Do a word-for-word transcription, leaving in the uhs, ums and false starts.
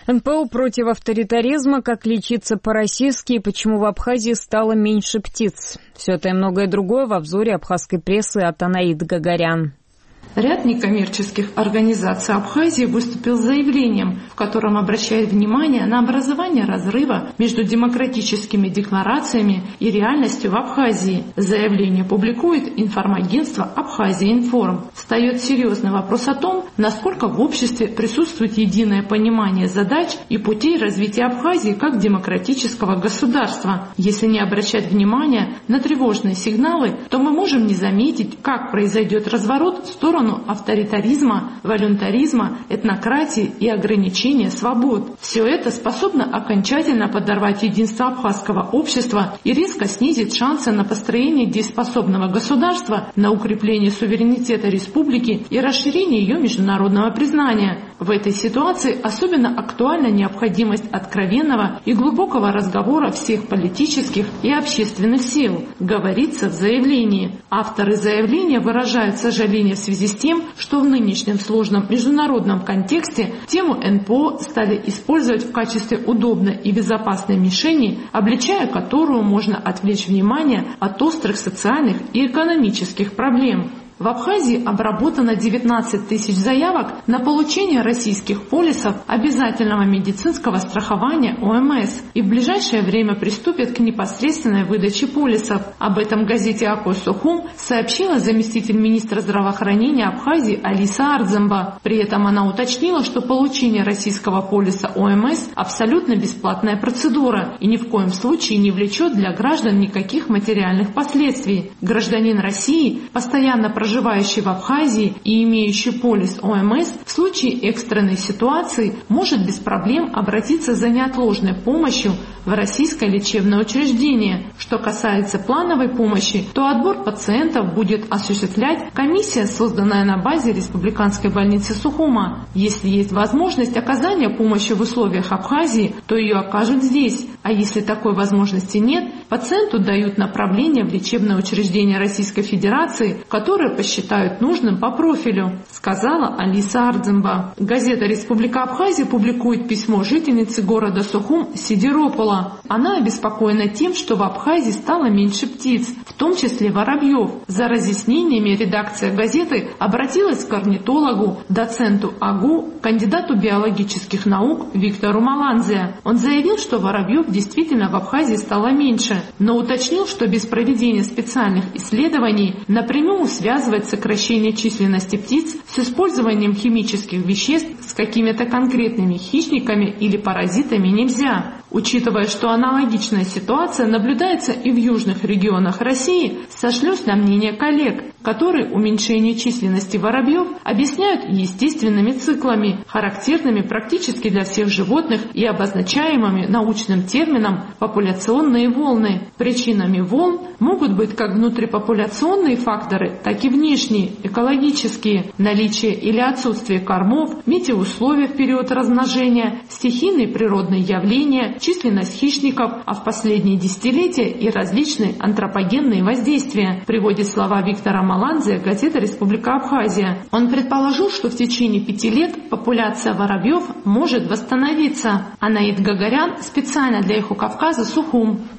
эн пэ о против авторитаризма, как лечиться по-российски и почему в Абхазии стало меньше птиц. Все это и многое другое в обзоре абхазской прессы от Анаиды Гагарян. Ряд некоммерческих организаций Абхазии выступил с заявлением, в котором обращает внимание на образование разрыва между демократическими декларациями и реальностью в Абхазии. Заявление публикует информагентство «Абхазия-Информ». Встает серьезный вопрос о том, насколько в обществе присутствует единое понимание задач и путей развития Абхазии как демократического государства. Если не обращать внимания на тревожные сигналы, то мы можем не заметить, как произойдет разворот в сторону авторитаризма, волюнтаризма, этнократии и ограничения свобод. Все это способно окончательно подорвать единство абхазского общества и резко снизить шансы на построение дееспособного государства, на укрепление суверенитета республики и расширение ее международного признания. В этой ситуации особенно актуальна необходимость откровенного и глубокого разговора всех политических и общественных сил, говорится в заявлении. Авторы заявления выражают сожаление в связи с тем, что в нынешнем сложном международном контексте тему эн пэ о стали использовать в качестве удобной и безопасной мишени, обличая которую можно отвлечь внимание от острых социальных и экономических проблем. В Абхазии обработано девятнадцать тысяч заявок на получение российских полисов обязательного медицинского страхования о эм эс и в ближайшее время приступят к непосредственной выдаче полисов. Об этом газете «Акой Сухум» сообщила заместитель министра здравоохранения Абхазии Алиса Ардземба. При этом она уточнила, что получение российского полиса о эм эс абсолютно бесплатная процедура и ни в коем случае не влечет для граждан никаких материальных последствий. Гражданин России, постоянно проживающий проживающий в Абхазии и имеющий полис о эм эс, в случае экстренной ситуации может без проблем обратиться за неотложной помощью в российское лечебное учреждение. Что касается плановой помощи, то отбор пациентов будет осуществлять комиссия, созданная на базе Республиканской больницы Сухума. Если есть возможность оказания помощи в условиях Абхазии, то ее окажут здесь. А если такой возможности нет, пациенту дают направление в лечебное учреждение Российской Федерации, которое посчитают нужным по профилю, сказала Алиса Ардземба. Газета «Республика Абхазия» публикует письмо жительницы города Сухум Сидиропола. Она обеспокоена тем, что в Абхазии стало меньше птиц, в том числе воробьев. За разъяснениями редакция газеты обратилась к орнитологу, доценту АГУ, кандидату биологических наук Виктору Маланзе. Он заявил, что воробьев действительно в Абхазии стало меньше, но уточнил, что без проведения специальных исследований напрямую связывать сокращение численности птиц с использованием химических веществ с какими-то конкретными хищниками или паразитами нельзя. Учитывая, что аналогичная ситуация наблюдается и в южных регионах России, сошлюсь на мнение коллег, которые уменьшение численности воробьев объясняют естественными циклами, характерными практически для всех животных и обозначаемыми научным термином «популяционные волны». Причинами волн могут быть как внутрипопуляционные факторы, так и внешние, экологические, наличие или отсутствие кормов, метеоусловия в период размножения, стихийные природные явления, численность хищников, а в последние десятилетия и различные антропогенные воздействия, приводит слова Виктора Маланзе газета «Республика Абхазия». Он предположил, что в течение пяти лет популяция воробьев может восстановиться. Анаида Гагарян специально для «Эхо Кавказа», Сухум.